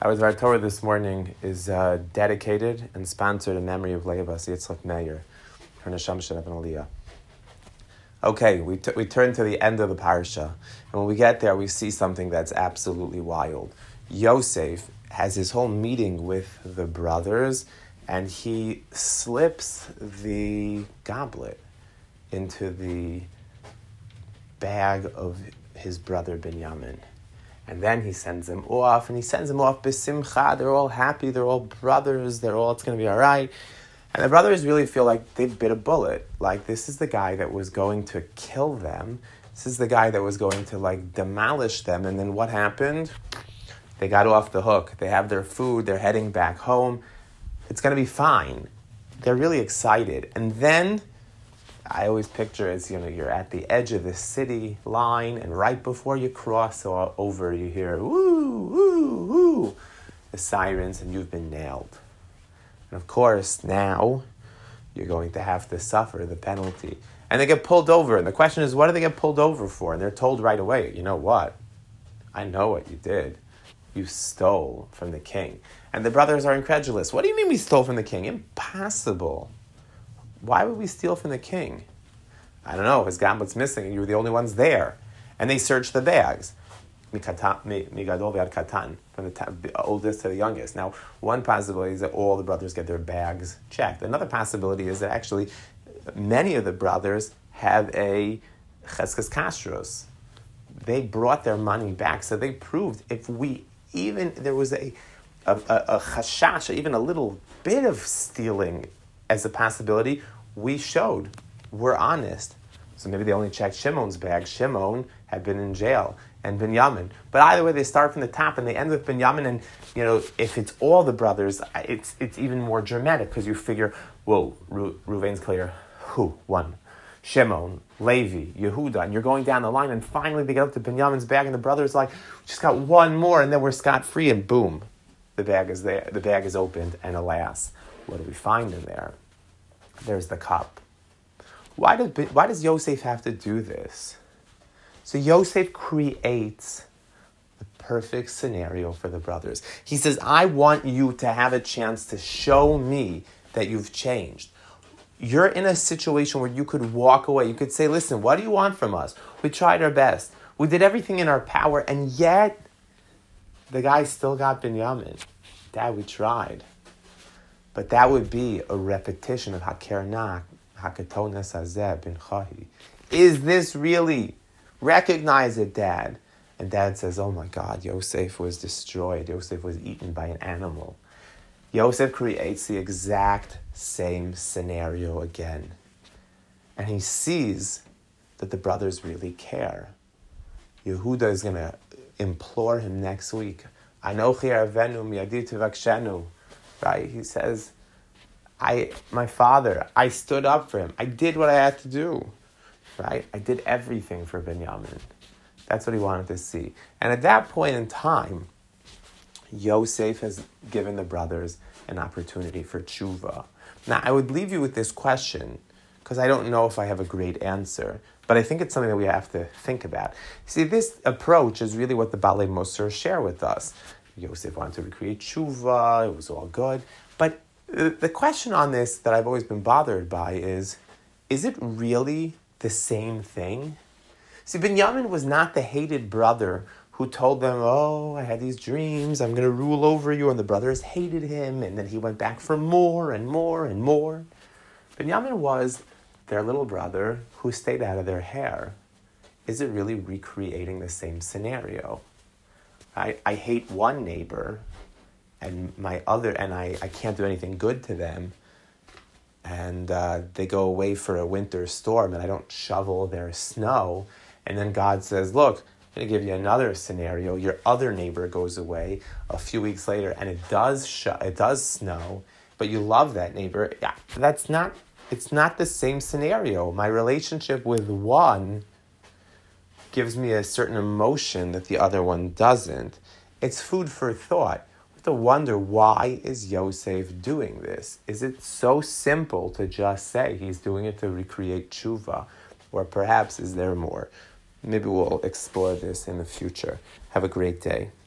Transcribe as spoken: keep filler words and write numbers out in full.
Our Dvar Torah this morning is uh, dedicated and sponsored in memory of Leah Bas Yitzchak Meir, her neshama shel Eben Aliyah. Okay, we t- we turn to the end of the parsha, and when we get there, we see something that's absolutely wild. Yosef has his whole meeting with the brothers, and he slips the goblet into the bag of his brother Binyamin. And then he sends them off, and he sends them off b'simcha. They're all happy, they're all brothers, they're all, it's going to be all right. And the brothers really feel like they bit a bullet. Like, this is the guy that was going to kill them. This is the guy that was going to, like, demolish them. And then what happened? They got off the hook. They have their food. They're heading back home. It's going to be fine. They're really excited. And then I always picture as, you know, you're at the edge of the city line, and right before you cross over, you hear, woo, woo, woo, the sirens, and you've been nailed. And of course, now you're going to have to suffer the penalty. And they get pulled over. And the question is, what do they get pulled over for? And they're told right away, you know what? I know what you did. You stole from the king. And the brothers are incredulous. What do you mean we stole from the king? Impossible. Why would we steal from the king? I don't know. His goblet's missing and you were the only ones there. And they searched the bags. Migadol v'ad katan, from the t- oldest to the youngest. Now, one possibility is that all the brothers get their bags checked. Another possibility is that actually many of the brothers have a cheskes kashrus. They brought their money back, so they proved if we even there was a a, a, a chashash, even a little bit of stealing as a possibility, we showed we're honest. So maybe they only checked Shimon's bag. Shimon had been in jail, and Binyamin. But either way, they start from the top and they end with Binyamin. And you know, if it's all the brothers, it's it's even more dramatic because you figure, whoa, Ru- Ruvain's clear. Who? One. Shimon, Levi, Yehuda, and you're going down the line, and finally they get up to Binyamin's bag, and the brothers like, just got one more, and then we're scot free, and boom, the bag is there. The bag is opened, and alas, what do we find in there? There's the cup. Why does why does Yosef have to do this? So Yosef creates the perfect scenario for the brothers. He says, I want you to have a chance to show me that you've changed. You're in a situation where you could walk away. You could say, listen, what do you want from us? We tried our best. We did everything in our power, and yet the guy still got Binyamin. Dad, we tried. But that would be a repetition of Hakernak, Hakatonas Hazeh bin Chahi. Is this really? Recognize it, Dad. And Dad says, oh my God, Yosef was destroyed. Yosef was eaten by an animal. Yosef creates the exact same scenario again. And he sees that the brothers really care. Yehuda is going to implore him next week. Anochi avenu miyadi tevakshenu. Right? He says, I, my father, I stood up for him. I did what I had to do. Right? I did everything for Binyamin. That's what he wanted to see. And at that point in time, Yosef has given the brothers an opportunity for tshuva. Now, I would leave you with this question, because I don't know if I have a great answer, but I think it's something that we have to think about. See, this approach is really what the Balei Musar share with us. Yosef wanted to recreate tshuva, it was all good. But the question on this that I've always been bothered by is, is it really the same thing? See, Binyamin was not the hated brother who told them, oh, I had these dreams, I'm going to rule over you, and the brothers hated him, and then he went back for more and more and more. Binyamin was their little brother who stayed out of their hair. Is it really recreating the same scenario? I, I hate one neighbor, and my other, and I, I can't do anything good to them, and uh, they go away for a winter storm, and I don't shovel their snow, and then God says, look, I'm going to give you another scenario. Your other neighbor goes away a few weeks later, and it does sh- it does snow, but you love that neighbor. Yeah, that's not, it's not the same scenario. My relationship with one gives me a certain emotion that the other one doesn't. It's food for thought. We have to wonder, why is Yosef doing this? Is it so simple to just say he's doing it to recreate tshuva? Or perhaps is there more? Maybe we'll explore this in the future. Have a great day.